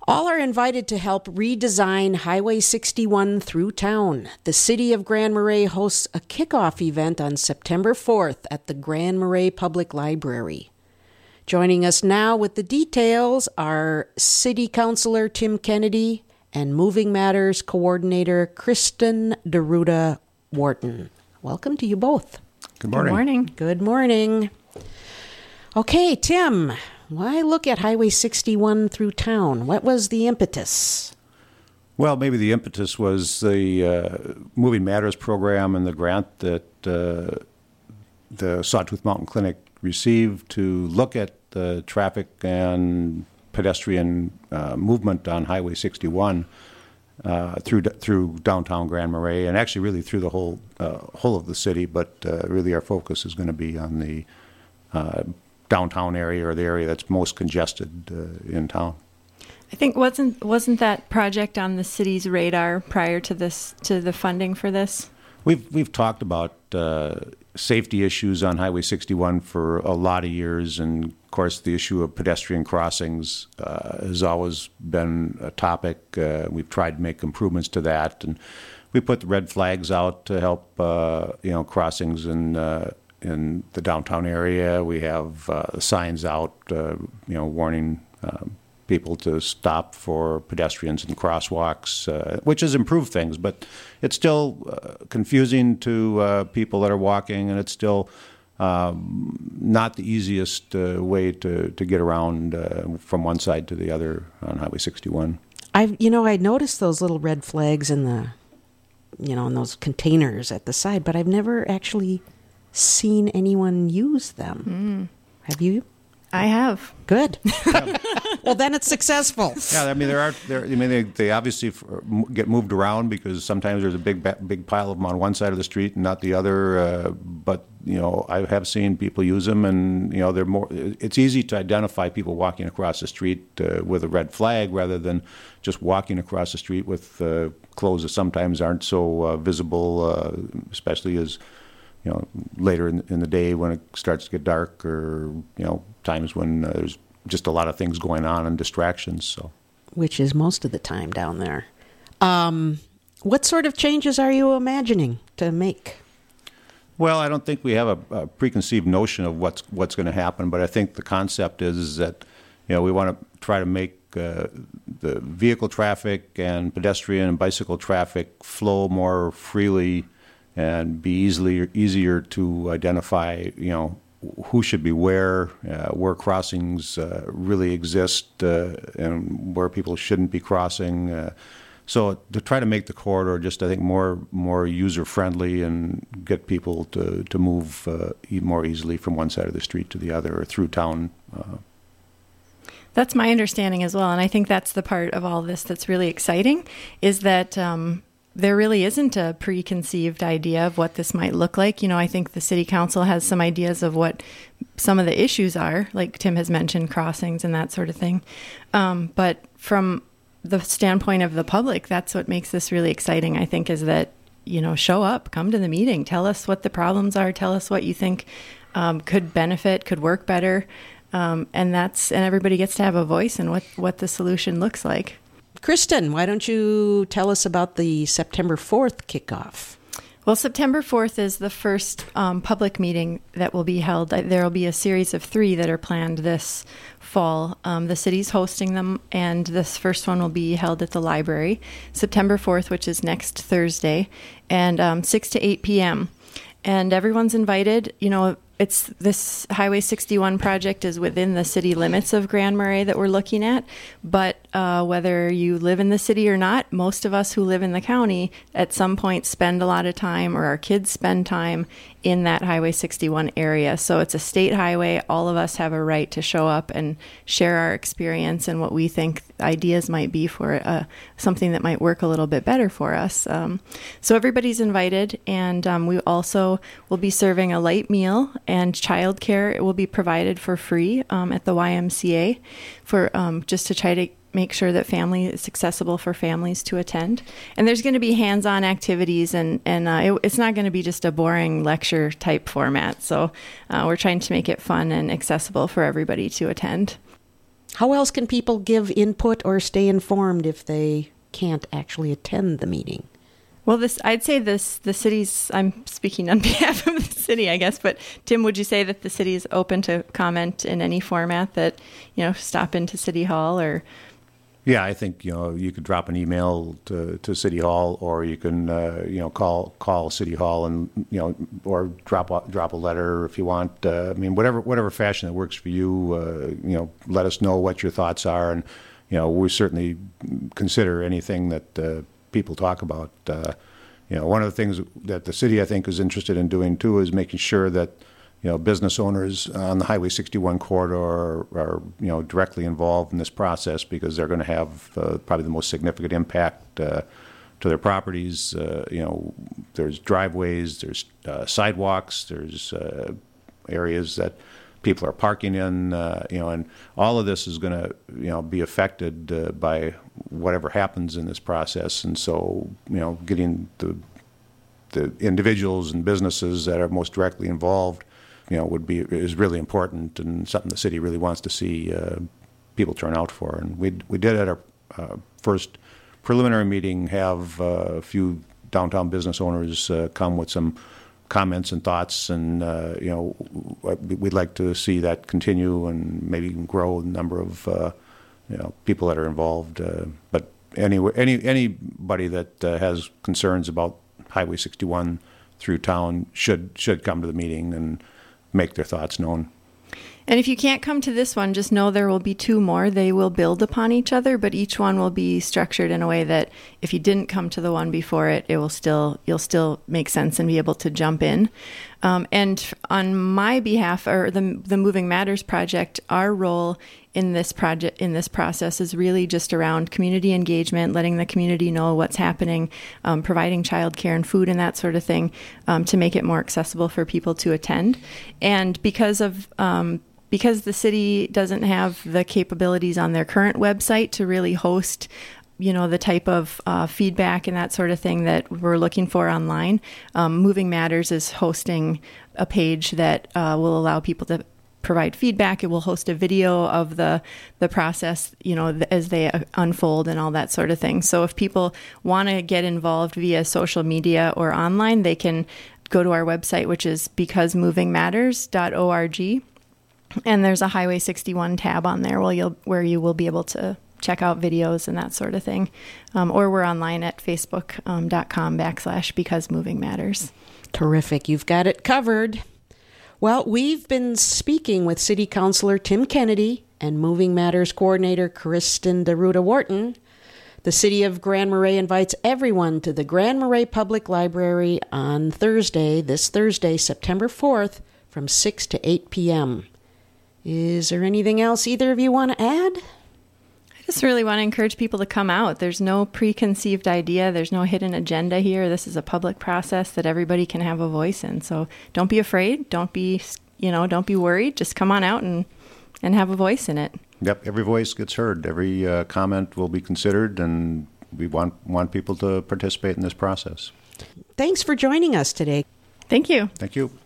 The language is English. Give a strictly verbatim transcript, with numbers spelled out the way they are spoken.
All are invited to help redesign Highway sixty-one through town. The City of Grand Marais hosts a kickoff event on September fourth at the Grand Marais Public Library. Joining us now with the details are City Councilor Tim Kennedy and Moving Matters Coordinator Kristen DeRuda Wharton. Welcome to you both. Good morning. Good morning. Good morning. Okay, Tim, why look at Highway sixty-one through town? What was the impetus? Well, maybe the impetus was the uh, Moving Matters program and the grant that uh, the Sawtooth Mountain Clinic received to look at the traffic and pedestrian uh, movement on Highway sixty-one uh, through through downtown Grand Marais, and actually really through the whole uh, whole of the city. But uh, really, our focus is going to be on the uh, downtown area, or the area that's most congested uh, in town. I think wasn't wasn't that project on the city's radar prior to this to the funding for this? We've we've talked about uh, safety issues on Highway sixty-one for a lot of years, and of course the issue of pedestrian crossings uh, has always been a topic. Uh, we've tried to make improvements to that, and we put the red flags out to help uh, you know crossings in uh, in the downtown area. We have uh, signs out, uh, you know, warning uh, people to stop for pedestrians and crosswalks, uh, which has improved things, but it's still uh, confusing to uh, people that are walking, and it's still um, not the easiest uh, way to, to get around uh, from one side to the other on Highway sixty-one. I've, you know, I noticed those little red flags in the, you know, in those containers at the side, but I've never actually seen anyone use them. Mm. Have you? I have. Good. Yeah. Well, then it's successful. Yeah, I mean, there are. There, I mean, they, they obviously get moved around because sometimes there's a big, big pile of them on one side of the street and not the other. Uh, but you know, I have seen people use them, and you know, they're more. It's easy to identify people walking across the street uh, with a red flag rather than just walking across the street with uh, clothes that sometimes aren't so uh, visible, uh, especially as you know, later in, in the day when it starts to get dark, or, you know, times when uh, there's just a lot of things going on and distractions. So, which is most of the time down there. Um, what sort of changes are you imagining to make? Well, I don't think we have a, a preconceived notion of what's what's going to happen, but I think the concept is, is that, you know, we want to try to make uh, the vehicle traffic and pedestrian and bicycle traffic flow more freely and be easily easier to identify, you know, who should be where, uh, where crossings uh, really exist, uh, and where people shouldn't be crossing. Uh, so to try to make the corridor just, I think, more more user friendly and get people to to move uh, more easily from one side of the street to the other or through town. Uh, That's my understanding as well, and I think that's the part of all this that's really exciting, is that um, there really isn't a preconceived idea of what this might look like. You know, I think the City Council has some ideas of what some of the issues are, like Tim has mentioned, crossings and that sort of thing. Um, but from the standpoint of the public, that's what makes this really exciting, I think, is that, you know, show up, come to the meeting, tell us what the problems are, tell us what you think um, could benefit, could work better. Um, and that's, and everybody gets to have a voice in what, what the solution looks like. Kristen, why don't you tell us about the September fourth kickoff? Well, September fourth is the first um, public meeting that will be held. There will be a series of three that are planned this fall. Um, the city's hosting them, and this first one will be held at the library, September fourth, which is next Thursday, and um, six to eight p.m. And everyone's invited. You know, it's this Highway sixty-one project is within the city limits of Grand Marais that we're looking at, but uh, whether you live in the city or not, most of us who live in the county at some point spend a lot of time, or our kids spend time in that Highway sixty-one area. So it's a state highway. All of us have a right to show up and share our experience and what we think ideas might be for uh, something that might work a little bit better for us. Um, so everybody's invited, and um, we also will be serving a light meal, and childcare will be provided for free um, at the Y M C A for um, just to try to make sure that family is accessible for families to attend. And there's going to be hands-on activities, and, and uh, it, it's not going to be just a boring lecture type format. So uh, we're trying to make it fun and accessible for everybody to attend. How else can people give input or stay informed if they can't actually attend the meeting? Well, this I'd say this the city's, I'm speaking on behalf of the city, I guess, but Tim, would you say that the city is open to comment in any format, that, you know, stop into City Hall or? Yeah, I think, you know, you could drop an email to, to City Hall, or you can, uh, you know, call call City Hall and, you know, or drop a, drop a letter if you want. Uh, I mean, whatever whatever fashion that works for you, uh, you know, let us know what your thoughts are. And, you know, we certainly consider anything that uh, people talk about. Uh, you know, one of the things that the city, I think, is interested in doing, too, is making sure that, you know, business owners on the Highway sixty-one corridor are, are, you know, directly involved in this process, because they're going to have uh, probably the most significant impact uh, to their properties. Uh, you know, there's driveways, there's uh, sidewalks, there's uh, areas that people are parking in, uh, you know, and all of this is going to, you know, be affected uh, by whatever happens in this process. And so, you know, getting the the individuals and businesses that are most directly involved, you know, would be is really important, and something the city really wants to see uh, people turn out for. And we we did at our uh, first preliminary meeting have uh, a few downtown business owners uh, come with some comments and thoughts, and uh, you know, we'd like to see that continue and maybe grow the number of uh, you know, people that are involved. Uh, but anyway, any anybody that uh, has concerns about Highway sixty-one through town should should come to the meeting and make their thoughts known. And if you can't come to this one, just know there will be two more. They will build upon each other, but each one will be structured in a way that if you didn't come to the one before it, it will still you'll still make sense and be able to jump in. Um, and on my behalf, or the the Moving Matters project, our role in this project in this process is really just around community engagement, letting the community know what's happening, um, providing childcare and food and that sort of thing, um, to make it more accessible for people to attend. And because of um, because the city doesn't have the capabilities on their current website to really host, you know, the type of uh, feedback and that sort of thing that we're looking for online, um, Moving Matters is hosting a page that uh, will allow people to provide feedback. It will host a video of the the process, you know, as they unfold and all that sort of thing. So if people want to get involved via social media or online, they can go to our website, which is because moving matters dot org. And there's a Highway sixty-one tab on there where you'll where you will be able to check out videos and that sort of thing. Um, or we're online at facebook dot com backslash because moving matters. Terrific. You've got it covered. Well, we've been speaking with City Councilor Tim Kennedy and Moving Matters Coordinator Kristen DeRuta-Wharton. The City of Grand Marais invites everyone to the Grand Marais Public Library on Thursday, this Thursday, September fourth, from six to eight p.m. Is there anything else either of you want to add? I just really want to encourage people to come out. There's no preconceived idea. There's no hidden agenda here. This is a public process that everybody can have a voice in. So don't be afraid. Don't be, you know, don't be worried. Just come on out and, and have a voice in it. Yep, every voice gets heard. Every uh, comment will be considered, and we want want people to participate in this process. Thanks for joining us today. Thank you. Thank you.